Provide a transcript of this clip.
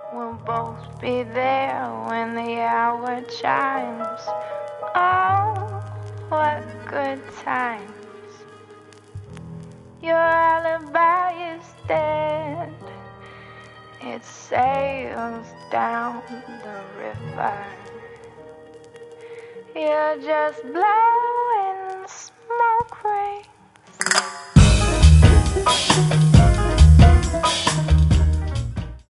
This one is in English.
We'll both be there when the hour chimes. Oh, what good times. Your alibi is dead. It sails down the river. You're just blood